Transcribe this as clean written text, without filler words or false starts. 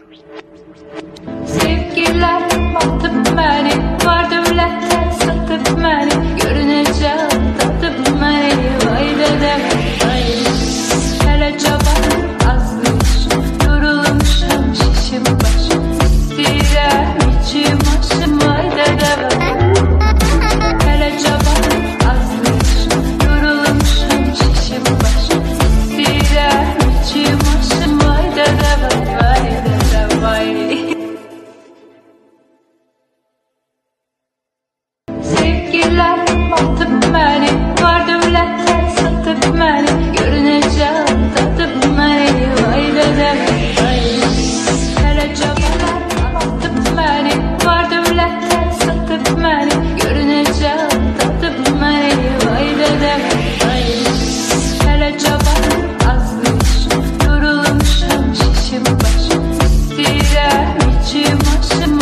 Sevgiler batıp məni, var dövlətlər satıb məni, görünəcək tatıb məni, vay dədəm, vay. Hələ cavan azmış, yorulmuşam şişim başım, istəyirəm içim aşım, vay dədəm. Hələ cavan azmış, yorulmuşam şişim başım, istəyirəm içim aşım, vay dədəm, vay dədəm, vay. Sevgiler batıp məni, var dövlətlər satıb məni, görünəcək tatıb məni, vay dədəm, vay. Hələ cavanlar batıp məni, var dövlətlər satıb məni, görünəcək tatıb məni, vay dədəm, vay. Hələ cavan azmış, yorulmuşam şişim başım, istəyirəm içim aşım,